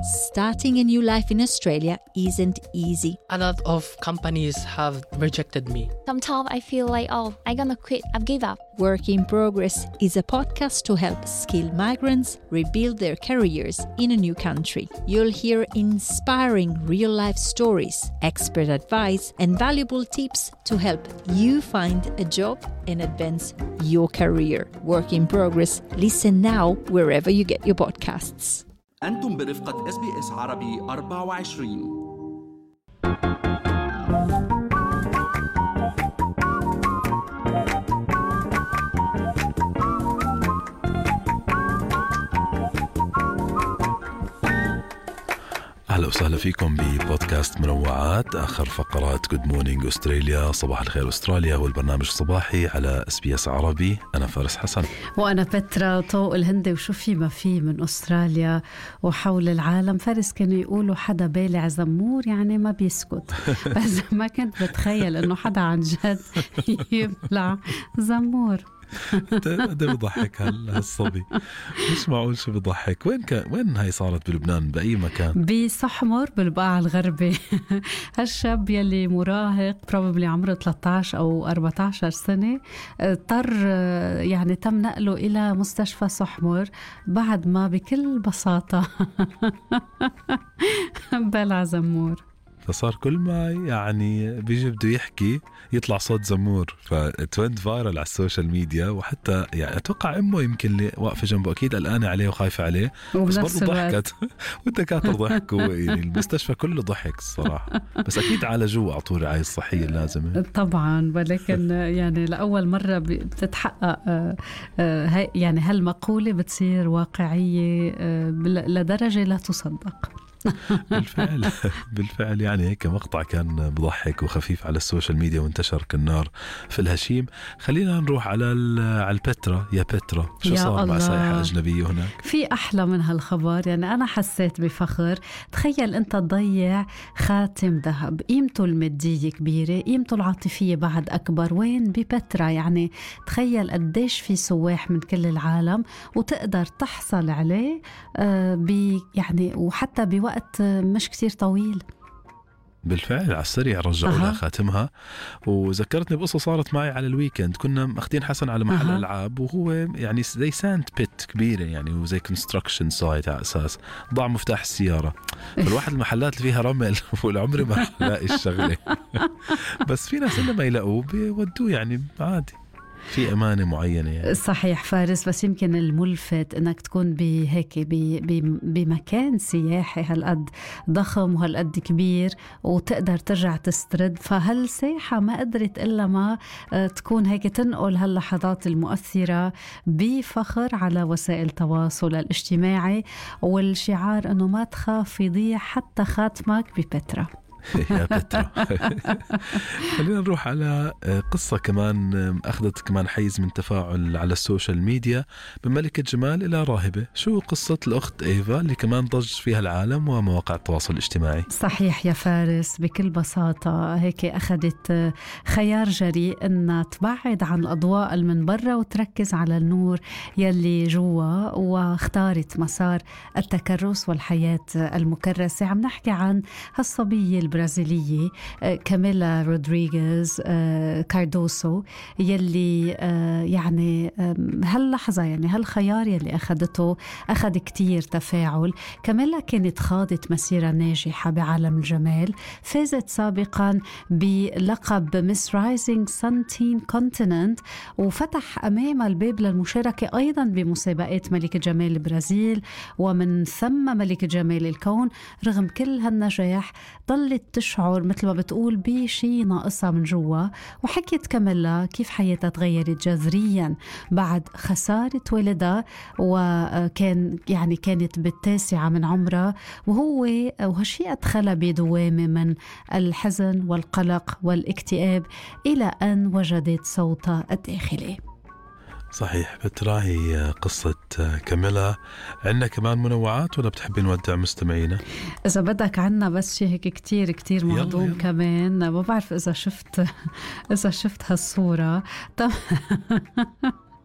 Starting a new life in Australia isn't easy. A lot of companies have rejected me. Sometimes I feel like, I'm gonna quit, I've give up. Work in Progress is a podcast to help skilled migrants rebuild their careers in a new country. You'll hear inspiring real-life stories, expert advice, and valuable tips to help you find a job and advance your career. Work in Progress. Listen now wherever you get your podcasts. أنتم برفقة SBS عربي 24. أهلا وسهلا فيكم ببودكاست منوعات، آخر فقرات Good Morning أستراليا، صباح الخير أستراليا، هو البرنامج الصباحي على SBS عربي. أنا فارس حسن وأنا بترا طوق الهندي. وشوفي ما فيه من أستراليا وحول العالم. فارس كانوا يقولوا حدا بالع زمور يعني ما بيسكت، بس ما كنت بتخيل إنه حدا عن جد يبلع زمور. ده بيضحك هالصبي، مش معقول شو بيضحك. وين هاي صارت بلبنان؟ بأي مكان؟ بصحمر بالبقاع الغربي. هالشاب يلي مراهق probably عمره 13 أو 14 سنة اضطر يعني تم نقله إلى مستشفى صحمر بعد ما بكل بساطة بلع زمور. فصار كل ما يعني بيجي بده يحكي يطلع صوت زمور، فتويند فايرل على السوشيال ميديا. وحتى يعني أتوقع أمه يمكن اللي واقفة جنبه أكيد قلقانة عليه وخايفة عليه، بس برضو ضحكت والدكاترة ضحكوا، يعني المستشفى كله ضحك الصراحة. بس أكيد عالجوه، أعطوه رعاية صحية اللازمة طبعا، ولكن يعني لأول مرة بتتحقق يعني هالمقولة بتصير واقعية لدرجة لا تصدق. بالفعل يعني هيك مقطع كان بضحك وخفيف على السوشيال ميديا وانتشر كالنار في الهشيم. خلينا نروح على البترا. يا بترا، شو صار مع سائحة أجنبية هناك؟ في أحلى من هالخبر، يعني أنا حسيت بفخر. تخيل أنت تضيع خاتم ذهب قيمته المادية كبيرة، قيمته العاطفية بعد أكبر. وين؟ ببترا. يعني تخيل قديش في سواح من كل العالم وتقدر تحصل عليه يعني وحتى بوقت مش كتير طويل. بالفعل على السريع رجعوا لها خاتمها. وذكرتني بقصة صارت معي على الويكند. كنا ماخدين حسن على محل ألعاب، وهو يعني زي ساند بيت كبيرة يعني، وزي كونستراكشن سايت على أساس ضاع مفتاح السيارة. فالواحد المحلات اللي فيها رمل والعمري ما لاقي الشغلة. بس في ناس اللي ما يلاقوه بيودوه يعني عادي، في أمانة معينة يعني. صحيح فارس، بس يمكن الملفت أنك تكون بهيك بمكان سياحي هالقد ضخم وهالقد كبير وتقدر ترجع تسترد. فهالسياحة ما قدرت إلا ما تكون هيك تنقل هاللحظات المؤثرة بفخر على وسائل التواصل الاجتماعي، والشعار أنه ما تخاف يضيع حتى خاتمك ببترا. يا بترا. خلينا نروح على قصة كمان أخذت كمان حيز من تفاعل على السوشيال ميديا، من ملكة جمال إلى راهبة. شو قصة الأخت إيفا اللي كمان ضج فيها العالم ومواقع التواصل الاجتماعي؟ صحيح يا فارس، بكل بساطة هيك أخذت خيار جريء أنها تبعد عن الأضواء اللي من برا وتركز على النور يلي جوا، واختارت مسار التكرس والحياة المكرسة. عم نحكي عن هالصبية البرازيلية كاميلا رودريغيز كاردوسو، يلي يعني هاللحظة يعني هالخيار يلي أخذته أخذ كتير تفاعل. كاميلا كانت خاضت مسيرة ناجحة بعالم الجمال، فازت سابقا بلقب ميس رايزنج سان تين كونتيننت، وفتح أمامها الباب للمشاركة أيضا بمسابقات ملكة جمال البرازيل ومن ثم ملكة جمال الكون. رغم كل هالنجاح ضلت تشعر مثل ما بتقول بشي ناقصة من جوا. وحكيت كاميلا كيف حياتها تغيرت جذريا بعد خسارة والدها، وكان يعني كانت بالتاسعة من عمرها، وهالشيء أدخلها بدوامة من الحزن والقلق والاكتئاب إلى أن وجدت صوتها الداخلي. صحيح بترا، هي قصة كاميلا. عندنا كمان منوعات ولا بتحبي نودع مستمعينا؟ إذا بدك عنا بس شيء هيك كتير مهضوم يلا. كمان ما بعرف إذا شفت هالصورة.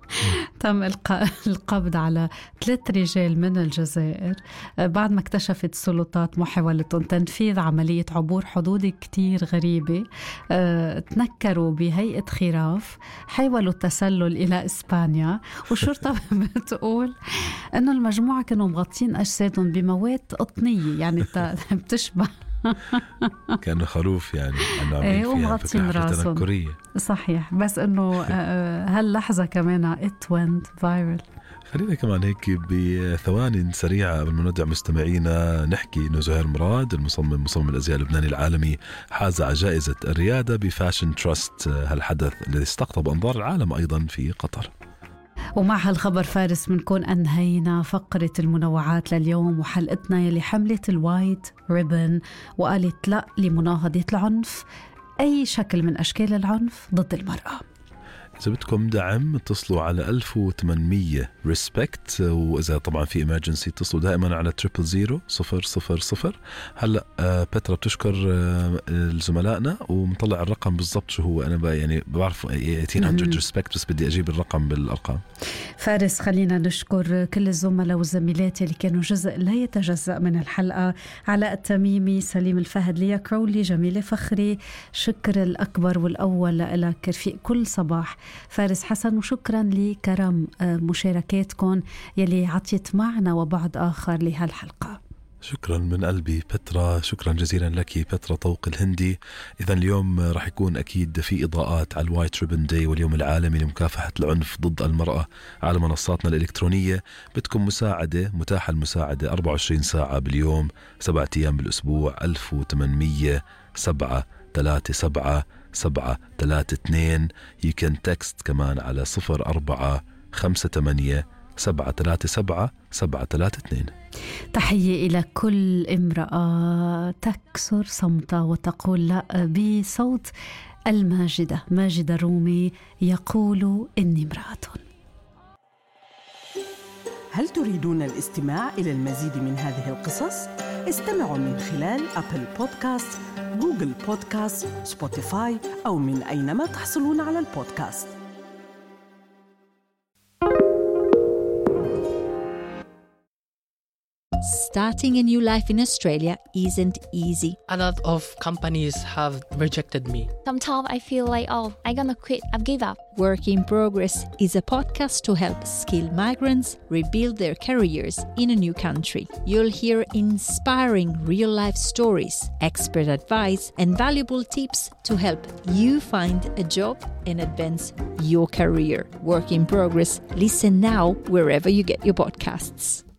تم القبض على 3 رجال من الجزائر بعد ما اكتشفت السلطات محاولتهم تنفيذ عملية عبور حدودي كتير غريبة. تنكروا بهيئة خراف، حاولوا التسلل إلى إسبانيا، والشرطة بتقول أنه المجموعة كانوا مغطين أجسادهم بمواد قطنية، يعني بتشبه كأنه خروف يعني ومغطين راسهم. صحيح، بس أنه هاللحظة كمان it went viral. خلينا كمان هيك بثواني سريعة قبل ما ندع مستمعينا نحكي إنه زهير مراد مصمم الأزياء اللبناني العالمي حاز على جائزة الريادة بفاشن تراست، هالحدث الذي استقطب أنظار العالم أيضا في قطر. ومع هالخبر فارس منكون أنهينا فقرة المنوعات لليوم وحلقتنا يلي حملت الوايت ريبن وقالت لا لمناهضة العنف، أي شكل من أشكال العنف ضد المرأة. إذا بدكم دعم اتصلوا على 1800 ريسبكت، وإذا طبعا في إمرجنسي اتصلوا دائما على 000-000. هلأ بترا بتشكر زملائنا ومطلع الرقم بالضبط شو هو. أنا يعني بعرف 1800 ريسبكت بس بدي أجيب الرقم بالأرقام. فارس خلينا نشكر كل الزملاء والزميلات اللي كانوا جزء لا يتجزأ من الحلقة: علاء التميمي، سليم الفهد، ليا كرولي، جميلة فخري. شكر الأكبر والأول لك رفيق كل صباح فارس حسن، وشكرا لكرم مشاركاتكم يلي عطيت معنا وبعض آخر لهالحلقة. شكرا من قلبي بترا، شكرا جزيلا لك بترا طوق الهندي. إذن اليوم راح يكون أكيد في إضاءات على الوايت ريبن داي واليوم العالمي لمكافحة العنف ضد المرأة على منصاتنا الإلكترونية. بدكم مساعدة، متاحة المساعدة 24 ساعة باليوم 7 أيام بالأسبوع. 1800-737-732. You can text كمان على 0458-737-732. تحية إلى كل امرأة تكسر صمتها وتقول لا بصوت الماجدة ماجدة الرومي يقول إني امرأة. هل تريدون الاستماع إلى المزيد من هذه القصص؟ استمعوا من خلال أبل بودكاست، جوجل بودكاست، سبوتيفاي أو من أينما تحصلون على البودكاست. Starting a new life in Australia isn't easy. A lot of companies have rejected me. Sometimes I feel like, I'm gonna quit. I've given up. Work in Progress is a podcast to help skilled migrants rebuild their careers in a new country. You'll hear inspiring real-life stories, expert advice, and valuable tips to help you find a job and advance your career. Work in Progress. Listen now wherever you get your podcasts.